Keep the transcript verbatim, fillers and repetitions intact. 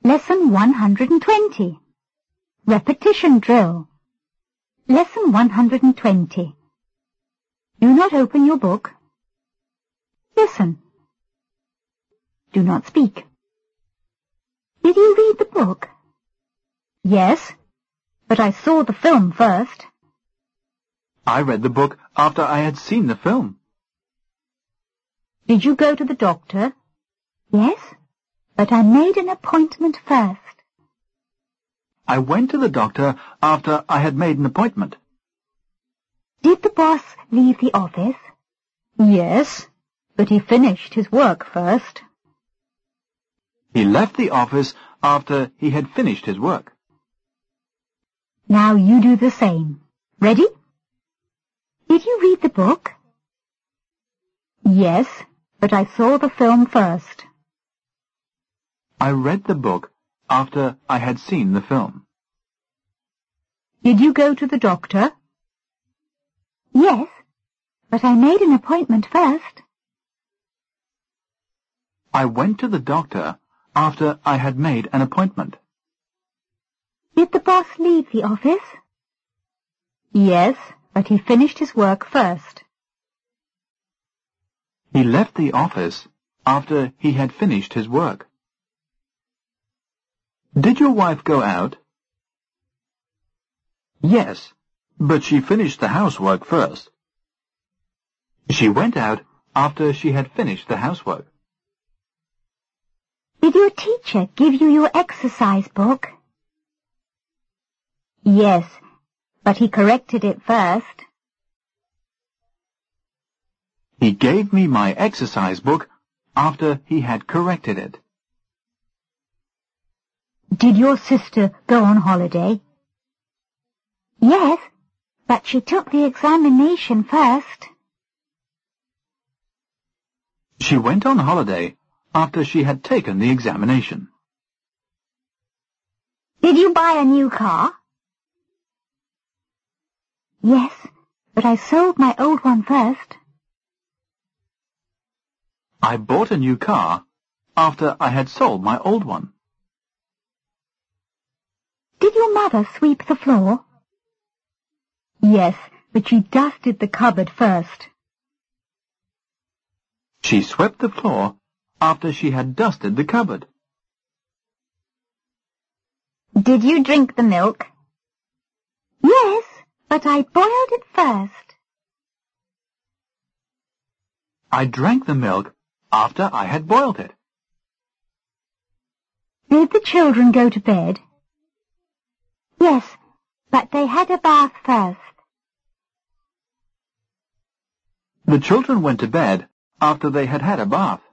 Lesson one hundred twenty. Repetition drill. Lesson one hundred twenty. Do not open your book. Listen. Do not speak. Did you read the book? Yes, but I saw the film first. I read the book after I had seen the film. Did you go to the doctor? Yes, but I made an appointment first. I went to the doctor after I had made an appointment. Did the boss leave the office? Yes, but he finished his work first. He left the office after he had finished his work. Now you do the same. Ready? Did you read the book? Yes, but I saw the film first. I read the book after I had seen the film. Did you go to the doctor? Yes, but I made an appointment first. I went to the doctor after I had made an appointment. Did the boss leave the office? Yes, but he finished his work first. He left the office after he had finished his work. Did your wife go out? Yes, but she finished the housework first. She went out after she had finished the housework. Did your teacher give you your exercise book? Yes, but he corrected it first. He gave me my exercise book after he had corrected it. Did your sister go on holiday? Yes, but she took the examination first. She went on holiday after she had taken the examination. Did you buy a new car? Yes, but I sold my old one first. I bought a new car after I had sold my old one. Did your mother sweep the floor? Yes, but she dusted the cupboard first. She swept the floor after she had dusted the cupboard. Did you drink the milk? Yes, but I boiled it first. I drank the milk after I had boiled it. Did the children go to bed? Yes, but they had a bath first. The children went to bed after they had had a bath.